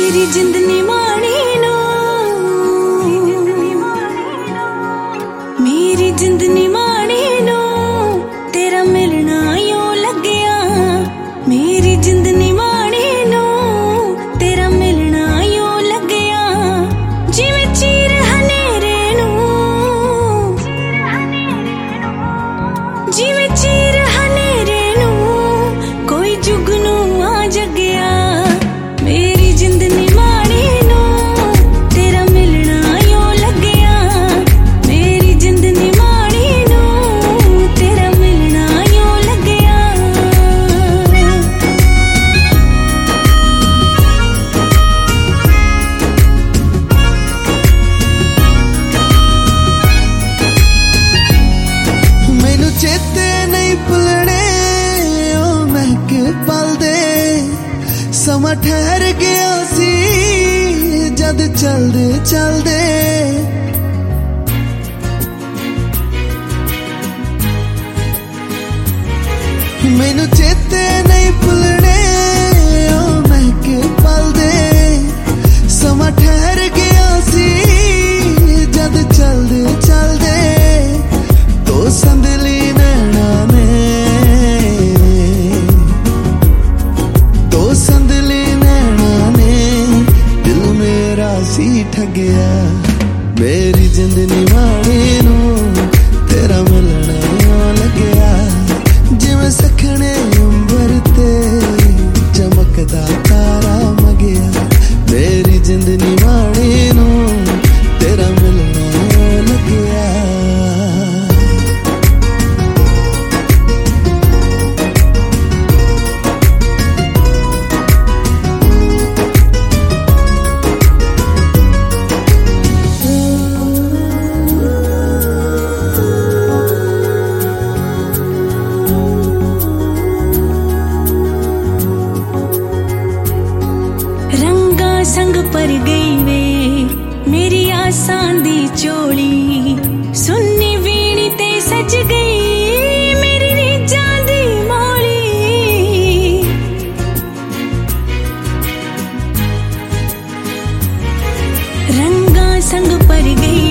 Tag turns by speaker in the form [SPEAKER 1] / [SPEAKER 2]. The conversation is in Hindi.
[SPEAKER 1] मेरी जिंदनी माणी नो, मेरी जिंदनी माणी नो, तेरा मिलना यूं लग्या। मेरी जिंदनी माणी नो, तेरा मिलना यूं लग्या। जिवें चीर हनेरे नू, जिवें चीर हनेरे नू, कोई जुगनू आ जग्या। मेरी जिंदनी माणी नो, तेरा मिलना यूं लग्या। मेरी जिंदनी माणी नो, तेरा मिलना यूं लग्या।
[SPEAKER 2] मैनू चेते नहीं भुलने ओ महक पल दे। समा ठहर गया सी जद चलदे चलदे। मैनू चेते नहीं भुलने ओ महक पल दे। समा ठहर गया सी जद चलदे चलदे। तो संदली नैना ने, तो संदली नैना ने दिल मेरा सी ठगया। मेरी जिंदनी माणी नू, तेरा मिलना यूं लग्या। जिवें सखने अंबर ते चमकदा तारा मगया। मेरी जिंदनी माणी नू, तेरा मिलना यूं लग्या।
[SPEAKER 1] संग पर गई वे मेरी आसां दी चोली। सुन्नी वीणी ते सज गई मेरी रीझां दी मोली। रंगा संग पर गई